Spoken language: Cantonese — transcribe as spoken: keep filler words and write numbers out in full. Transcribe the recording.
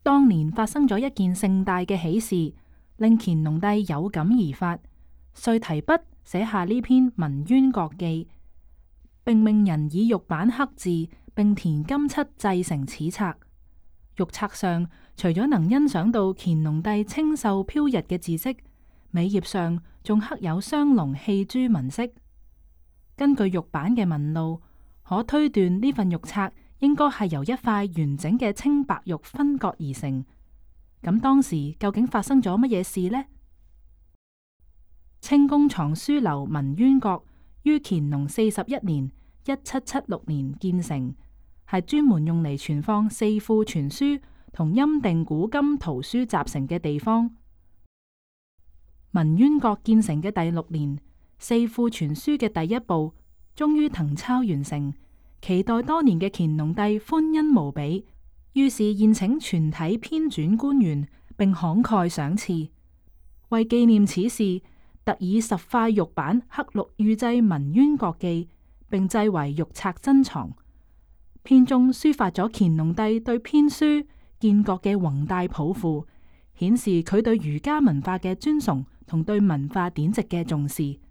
當年發生咗一件盛大嘅喜事，令乾隆帝有感而發，遂提筆寫下呢篇《文淵閣記》，並命人以玉板刻字，並填金漆製成此冊。玉冊上除咗能欣賞到乾隆帝清秀飄逸嘅字跡，尾頁上仲刻有雙龍戲珠紋飾。根據玉板嘅紋路，可推斷呢份玉冊應該係由一塊完整嘅青白玉分割而成。咁當時究竟發生咗乜嘢事呢？清宮藏書樓文淵閣於乾隆四十一年（一七七六年）建成，係專門用嚟存放四庫全書同欽定古今圖書集成嘅地方。文淵閣建成嘅第六年，四庫全書嘅第一部終於謄抄完成，期待多年嘅乾隆帝歡欣無比，於是宴請全體編纂官員，並慷慨賞賜。為紀念此事，特以十塊玉板刻錄御製《文淵閣記》，並製為玉冊珍藏。篇中抒發咗乾隆帝對編書建國嘅宏大抱負，顯示佢對儒家文化嘅尊崇同對文化典籍嘅重視。